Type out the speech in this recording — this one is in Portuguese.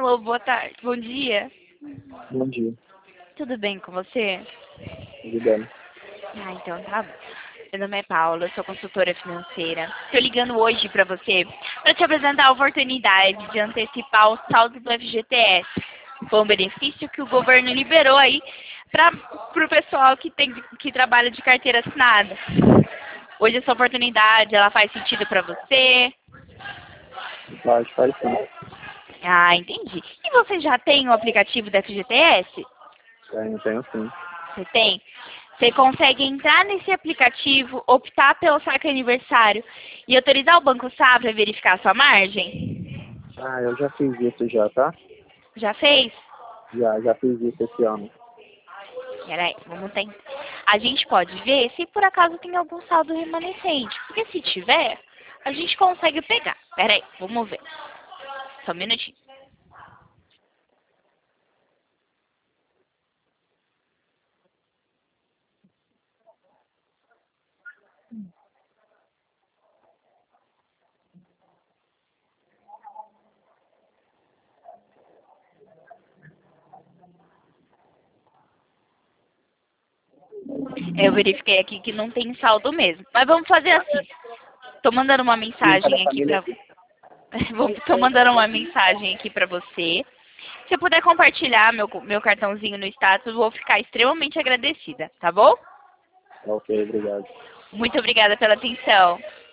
Alô, boa tarde, bom dia. Bom dia, Tudo bem com você? tudo bem? Então tá bom. Meu nome é Paula, eu sou consultora financeira. Estou ligando hoje para você para te apresentar a oportunidade de antecipar o saldo do FGTS. Foi um benefício que o governo liberou aí para o pessoal que trabalha de carteira assinada. Hoje essa oportunidade, ela faz sentido para você? Faz sim. Ah, entendi. E você já tem o aplicativo do FGTS? Tenho sim. Você tem? Você consegue entrar nesse aplicativo, optar pelo saque aniversário e autorizar o Banco Safra a verificar a sua margem? Eu já fiz isso já, tá? Já fez? Já fiz isso esse ano. Peraí, vamos tentar. A gente pode ver se por acaso tem algum saldo remanescente. Porque se tiver, a gente consegue pegar. Peraí, vamos ver. Só um minutinho. Eu verifiquei aqui que não tem saldo mesmo. Mas vamos fazer assim. Tô mandando uma Limpa mensagem da aqui família pra... aqui. Tô mandando uma mensagem aqui pra você. Se você puder compartilhar meu cartãozinho no status, eu vou ficar extremamente agradecida, tá bom? Ok, obrigado. Muito obrigada pela atenção.